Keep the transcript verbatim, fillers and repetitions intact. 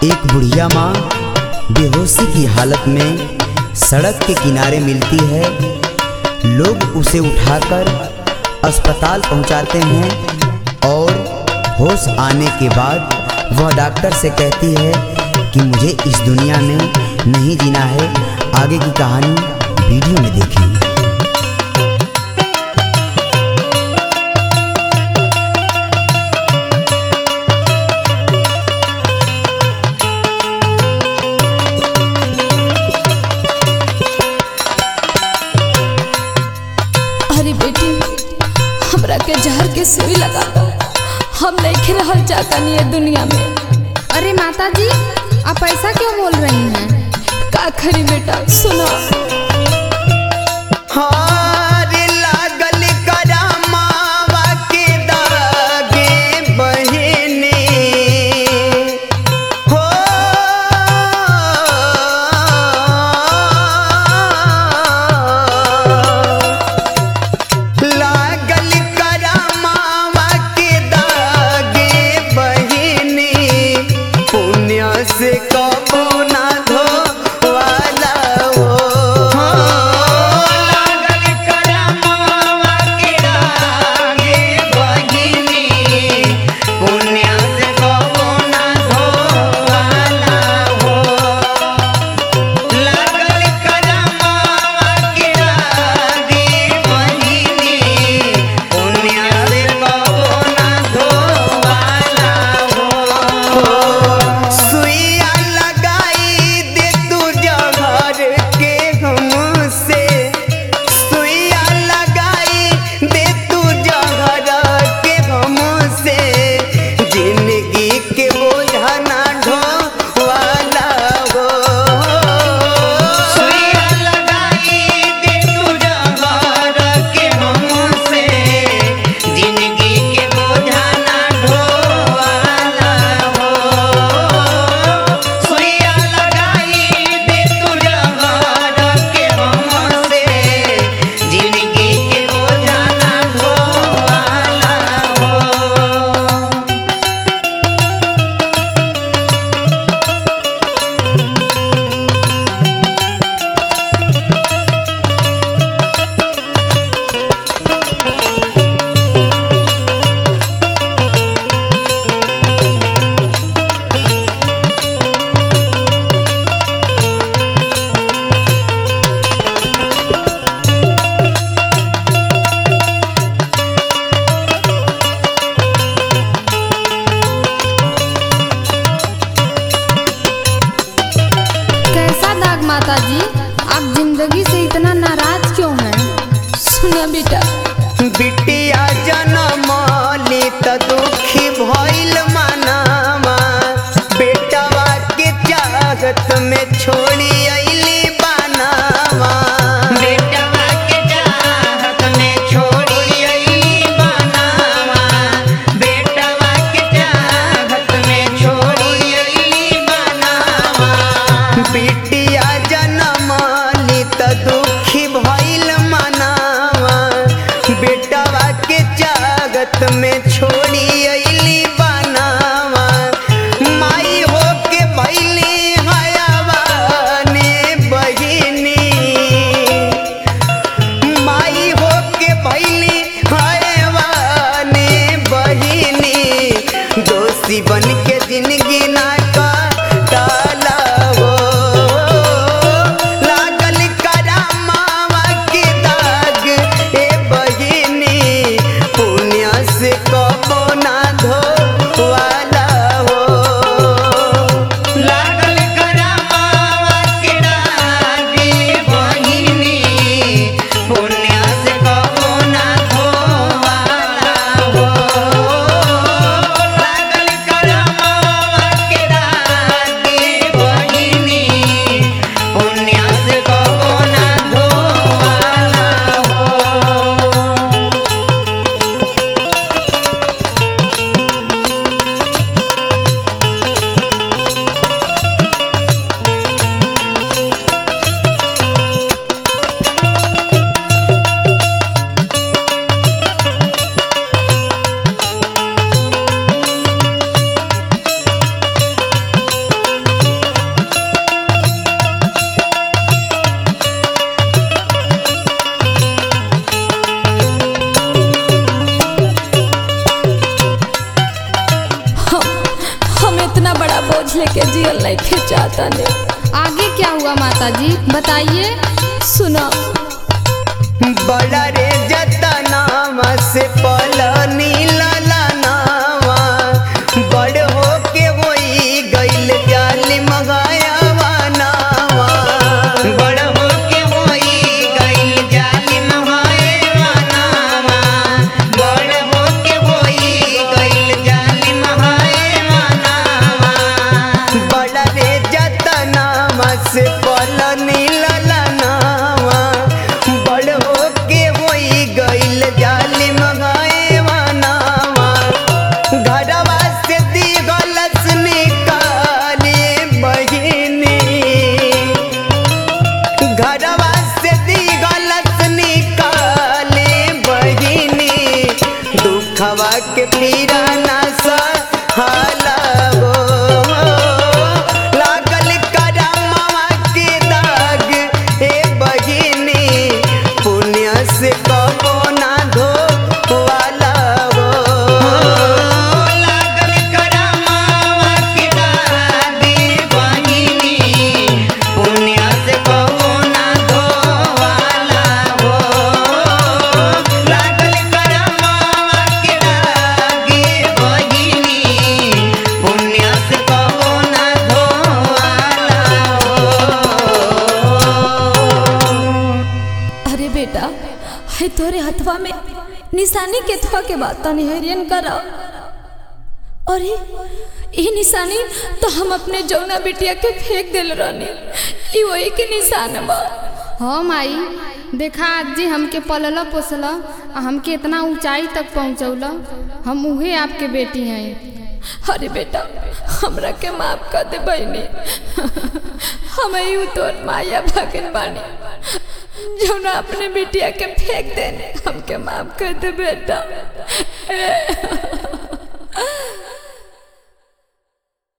एक बुढ़िया माँ बेहोशी की हालत में सड़क के किनारे मिलती है। लोग उसे उठाकर अस्पताल पहुंचाते हैं और होश आने के बाद वह डॉक्टर से कहती है कि मुझे इस दुनिया में नहीं जीना है। आगे की कहानी वीडियो में देखें। अरे बेटी, हमरा के जहर के सुई लगा दो, हम नहीं रहल जाता नहीं है दुनिया में। अरे माता जी, आप ऐसा क्यों बोल रही हैं? का खरी बेटा, सुनो। माता जी, आप जिंदगी से इतना नाराज क्यों हैं? सुना बेटा, बिटिया जनम ली त दुखी भइल मानावा, बेटवा के चाहत में छोड़ी अइली बनावा। बेटवा के चाहत में छोड़ी अइली बनावा, बेटवा के चाहत में छोड़ी अइली बनावा। बिटिया जनम ली त दुखी भइल मनावा, बेटवा के चाहत में छोड़ी अइली बनावा। माई हो के भइली हयावा ने बहिनी, माई हो के भइली हयावा ने बहिनी। दोषी बन के जिंदगी ना काटला हो, लागल करामावा के दाग ए बहिनी, पुण्य से कबो ना धोवाला हो। लागल करामावा के दाग ए बहिनी, पुण्य से कबो ना धोवाला हो। लागल करामावा के दाग बोझ लेके जियल नहीं खिंचाता ने। आगे क्या हुआ माता जी बताइए। सुना बड़ा रे जतनावा से पलनी ललनावा बड़ होके होई गइल जाली मगायावा नावा। बड़ होके होई गइल जाली मगायावा नावा बड़ होके होई गइल जाली मगायावा नावा। बड़ा रे जतनावा से पलनी ललनावा बड़ होके होई गइल जाली मगाएवा नावा। घरवा से दिगलस निकाले बहिनी घरवा से दिगलस निकाले बहिनी दुखवा के पीरा ना सहाला हो। लागल करमवा के दाग ए बहिनी पुण्य से कबो ना धोवाला हो। लागल करमवा के दाग ए बहिनी पुण्य से कबो ना धोवाला हो। लागल करमवा के दाग ए बहिनी पुण्य से कबो ना धोवाला हो। अरे बेटा है तोरे हथवा में निशानी के थवा के बात तनी हरियन करा। अरे ये निशानी तो हम अपने जौना बिटिया के फेंक दिल रहनी ई वही के निशान बा। हाँ माई देखा आज जी हमके पलला पोसला आ हमके इतना ऊंचाई तक पहुँचौला। हम उहे आपके बेटी हैं। अरे बेटा हमरा के माफ कर दे बहनी। हम यू तोर माया भगन बानी जौना अपने बिटिया के फेंक देने हमके माफ कर दे बेटा।